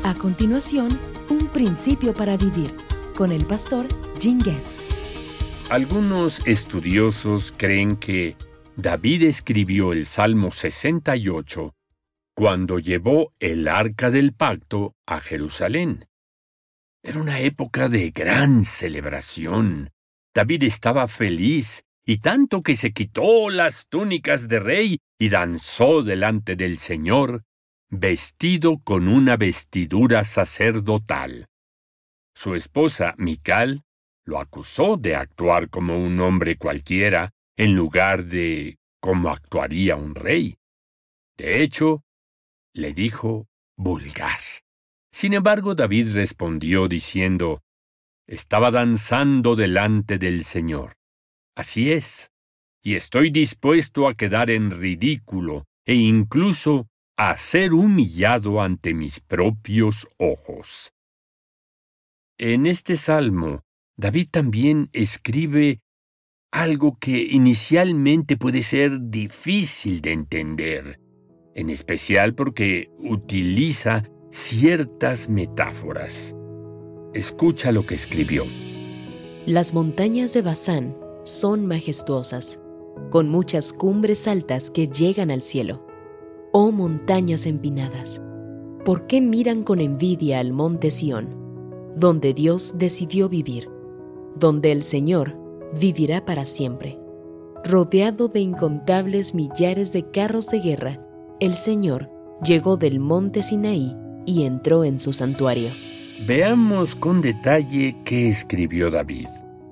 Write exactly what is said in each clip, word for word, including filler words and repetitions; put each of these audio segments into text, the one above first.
A continuación, un principio para vivir, con el pastor Jim Getz. Algunos estudiosos creen que David escribió el Salmo sesenta y ocho cuando llevó el Arca del Pacto a Jerusalén. Era una época de gran celebración. David estaba feliz, y tanto que se quitó las túnicas de rey y danzó delante del Señor, vestido con una vestidura sacerdotal. Su esposa, Mical, lo acusó de actuar como un hombre cualquiera en lugar de como actuaría un rey. De hecho, le dijo vulgar. Sin embargo, David respondió diciendo, «Estaba danzando delante del Señor. Así es, y estoy dispuesto a quedar en ridículo e incluso a ser humillado ante mis propios ojos». En este salmo, David también escribe algo que inicialmente puede ser difícil de entender, en especial porque utiliza ciertas metáforas. Escucha lo que escribió. Las montañas de Basán son majestuosas, con muchas cumbres altas que llegan al cielo. Oh montañas empinadas, ¿por qué miran con envidia al monte Sión, donde Dios decidió vivir, donde el Señor vivirá para siempre? Rodeado de incontables millares de carros de guerra, el Señor llegó del monte Sinaí y entró en su santuario. Veamos con detalle qué escribió David.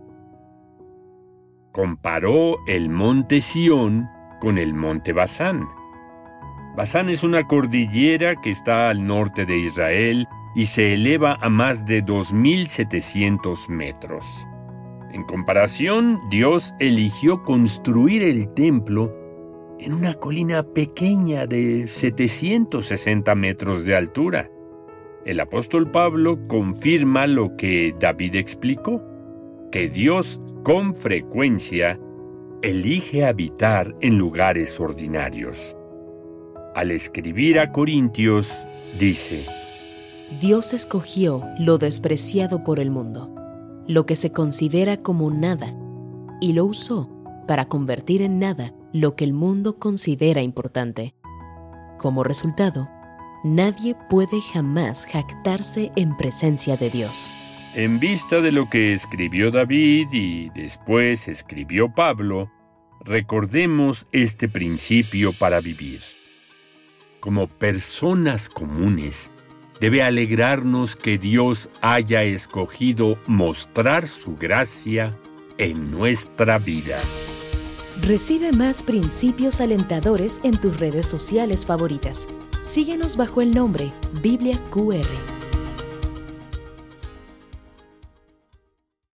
Comparó el monte Sión con el monte Basán. Basán es una cordillera que está al norte de Israel y se eleva a más de dos mil setecientos metros. En comparación, Dios eligió construir el templo en una colina pequeña de setecientos sesenta metros de altura. El apóstol Pablo confirma lo que David explicó, que Dios con frecuencia elige habitar en lugares ordinarios. Al escribir a Corintios, dice: Dios escogió lo despreciado por el mundo, lo que se considera como nada, y lo usó para convertir en nada lo que el mundo considera importante. Como resultado, nadie puede jamás jactarse en presencia de Dios. En vista de lo que escribió David y después escribió Pablo, recordemos este principio para vivir. Como personas comunes, debe alegrarnos que Dios haya escogido mostrar su gracia en nuestra vida. Recibe más principios alentadores en tus redes sociales favoritas. Síguenos bajo el nombre Biblia Q R.